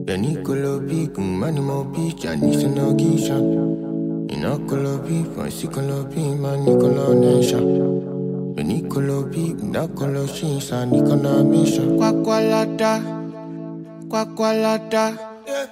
Nicolo P, con mani mo piccia, ni se no giscia. Inocolo P, poi si colo P, ma Nicolo Nesha. Nicolo P, Nacolo Shinsa, Nicola Misha. Quacqualata, quacqualata.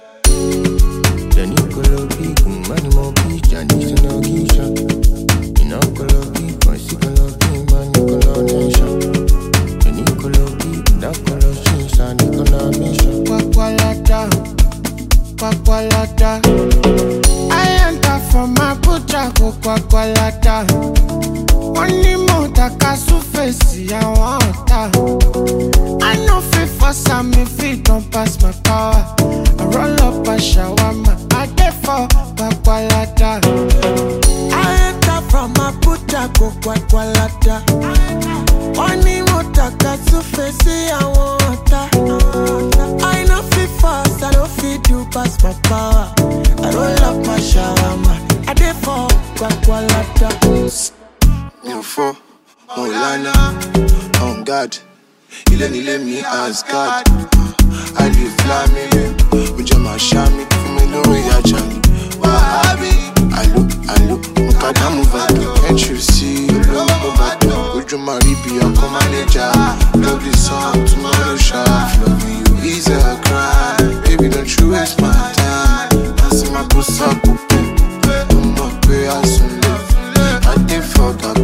Nicolo P, con mani mo piccia, ni se no giscia. Inocolo P, poi si colo P, ma Nicola Nesha. Nicolo P, Nacolo Shinsa, Nicola Misha. Quacqualata, quacqualata. I enter from my butcher, go quacqualata. Money motor, casu face, I want that. I know fit for some, if it don't pass my power. I roll up a shawarma, I get for quacqualata. I enter from my butcher, go quacqualata. Money motor, casu face, I want that. I know fit fast, I don't fit do pass my power. I roll up my shawarma, I get for quacqualata. For Molana, on God, il let me ask God. I live flaming, with your mashami, for me no way I chami. Wahabi, I look, Mukadamu Vado, can't you see? Look over there, would you marry be a manager? Love this song, tomorrow sharp. Loving you is a crime, baby don't you waste my time. I see my puss up, I'm not pay as soon live. I did fuck up.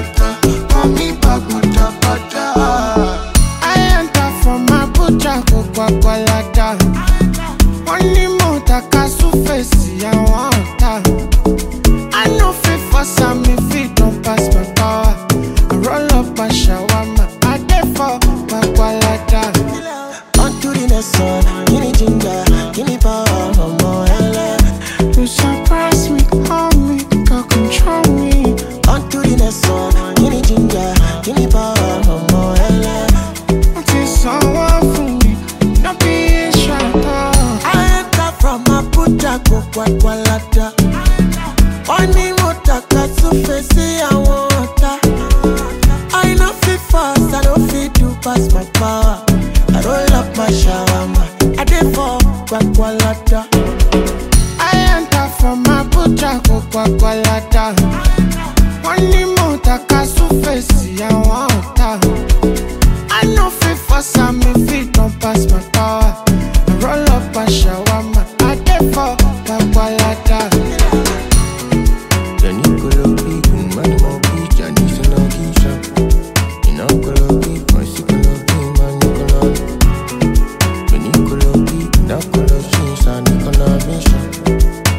Quacqualata. Money motor, casu face, I want that. I know fit for some, if it don't pass my power. I roll up a shawarma, I get for quacqualata. On to the next one, give me ginger, give me power, no more LA. You surprise me, call me, can't control me. On to the next one, give me ginger, give me power, no more LA. Until someone for me. Go quacqualata. Money motor, casu face, I want that. I know fit fast, I don't fit to pass my power. I roll up my shawarma, I did for quacqualata. I enter from my butcher, go quacqualata. Money motor, casu face, I want that. I know fit for some, if it don't pass my power. I roll up a shawarma, I did for quacqualata. Nicolo P, con mani mo piccia, ni se no giscia. Inocolo P, poi si colo P, ma Nicola. Nicolo P, Nacolo Shinsa, Nicola Misha.